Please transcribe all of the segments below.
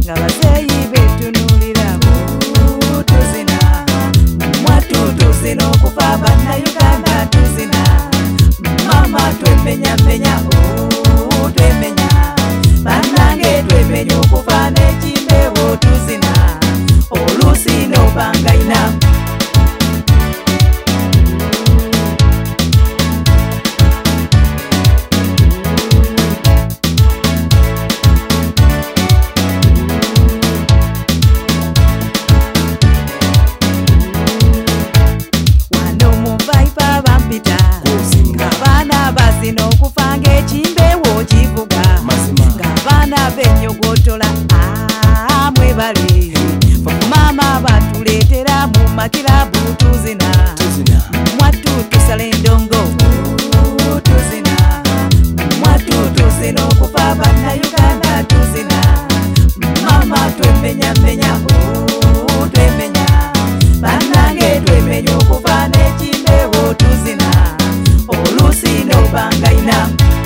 nga bazeeyi betunulira tuzina mwatu tuzina okufa bannayuganda tuzina mama twemenyamenya twemenya bannange twemenya okufa n'ekimbewo tuzina oluusi n'obangayina ng'abaana bazina okufa ng'ekimbewo kivuga ng'abaana b'ennyogotola mwebale maama batuleetera mu makirabu tuzina mwattu tusala endongo tuzina mwattu tuzina okufa bannayuganda tuzina maama twemenyamenya twemenya bannange twemenya okufa n'ekimbewo tuzina oluusi n'obangayina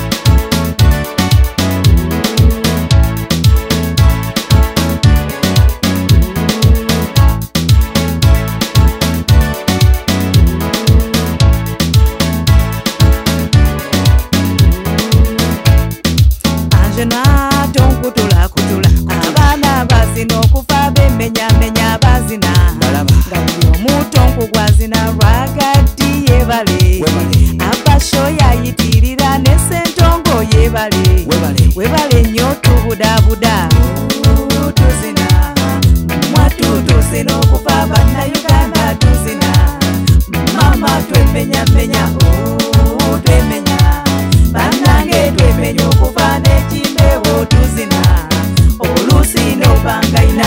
anjena tonkutula abaana bazina okufa bemenyamenya bazina nga buli omu tonkugwazina lwagati yebale abasho yayitirira ne sentongo yebale webale nnyo tubudabuda tuzina mwatu tuzina okufa bannayuganda tuzina mama twemenyamenya twemenya bannange twemenya okufa n'ekimbewo tuzina oluusi n'obangayina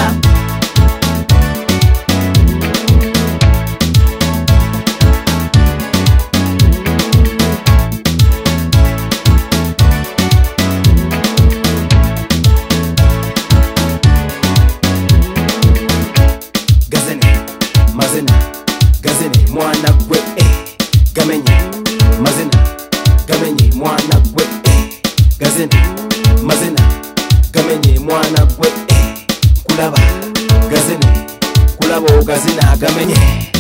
gazene mwana gwe gamenye mazina gamenye mwana gwe gazene mazina gamenye mwana gwe kulaba gazene kulaba ogazina gamenye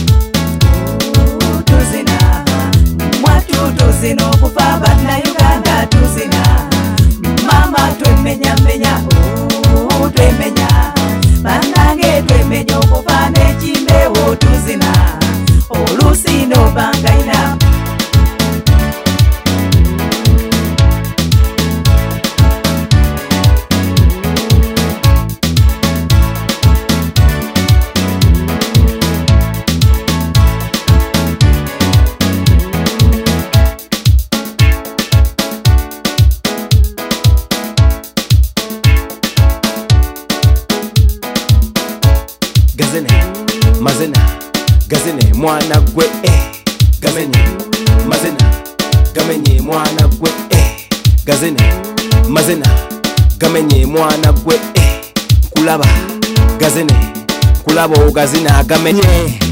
tuzina mwatu tuzina okufa bannayuganda tuzina mama twemenyamenya twemenya bannange twemenya okufa n'ekimbewo tuzina oluusi n'obangayina gazene mazina gazene mwana gwe gamenye mazina gamenye mwana gwe gazene mazina gamenye mwana gwe kulaba gazene kulaba ogazina gamenye